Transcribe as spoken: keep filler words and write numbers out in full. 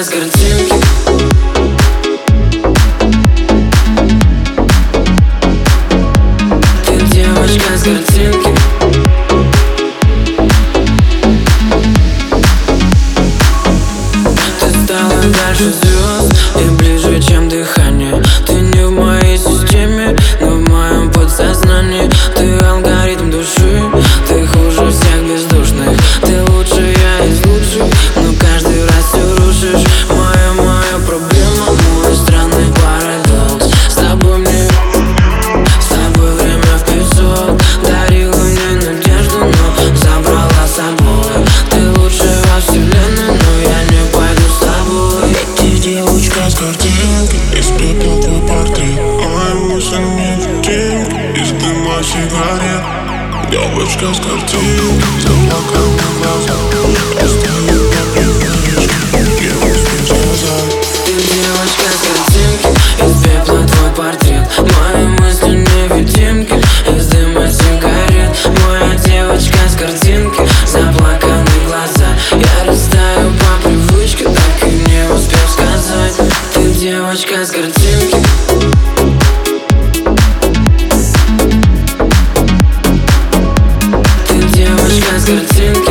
с картинки. Ты девочка с картинки. Ты стала дальше звезд и ближе, чем дыхание. Ты не в моей системе, но в моем подсознании. Ты алгоритм души, ты хуже всех бездушных. Ты лучше, я из лучших, но каждый раз все рушишь. Моя, моя проблема, мой странный парадокс. С тобой мне, с тобой время в песок. Дарила мне надежду, но забрала с собой. Ты лучшая во вселенной, но я не пойду с тобой. Ты девочка с картинки, из пепла твой портрет. Мои мысли невидимки, из дыма сигарет. Девочка с картинки, заплаканные глаза. Остаю как не знаешь, как я успел сказать. Ты девочка с картинки, из пепла твой портрет. Мои мысли невидимки, из дыма сигарет. Моя девочка с картинки, заплаканные глаза. Я растаю по привычке, так и не успел сказать. Ты девочка с картинки. Ты девочка с картинки.